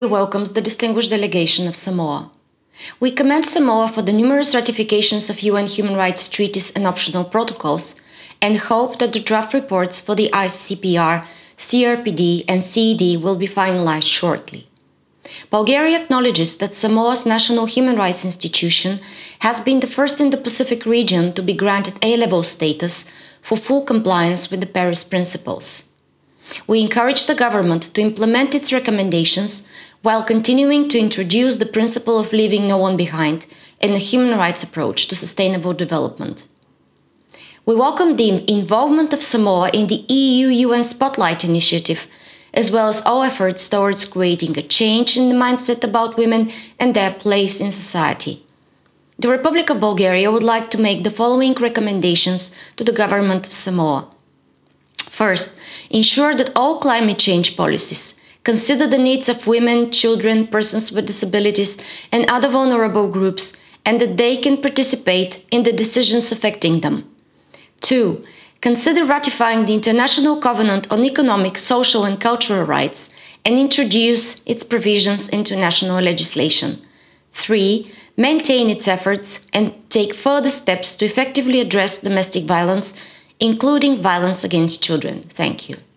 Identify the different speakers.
Speaker 1: welcomes the distinguished delegation of Samoa. We commend Samoa for the numerous ratifications of UN human rights treaties and optional protocols, and hope that the draft reports for the ICCPR, CRPD, and CED will be finalized shortly. Bulgaria acknowledges that Samoa's National Human Rights Institution has been the first in the Pacific region to be granted A-level status for full compliance with the Paris Principles. We encourage the government to implement its recommendations while continuing to introduce the principle of leaving no one behind and a human rights approach to sustainable development. We welcome the involvement of Samoa in the EU-UN Spotlight initiative, as well as all efforts towards creating a change in the mindset about women and their place in society. The Republic of Bulgaria would like to make the following recommendations to the government of Samoa. First, ensure that all climate change policies consider the needs of women, children, persons with disabilities, and other vulnerable groups, and that they can participate in the decisions affecting them. 2. Consider ratifying the International Covenant on Economic, Social and Cultural Rights and introduce its provisions into national legislation. 3. Maintain its efforts and take further steps to effectively address domestic violence, including violence against children. Thank you.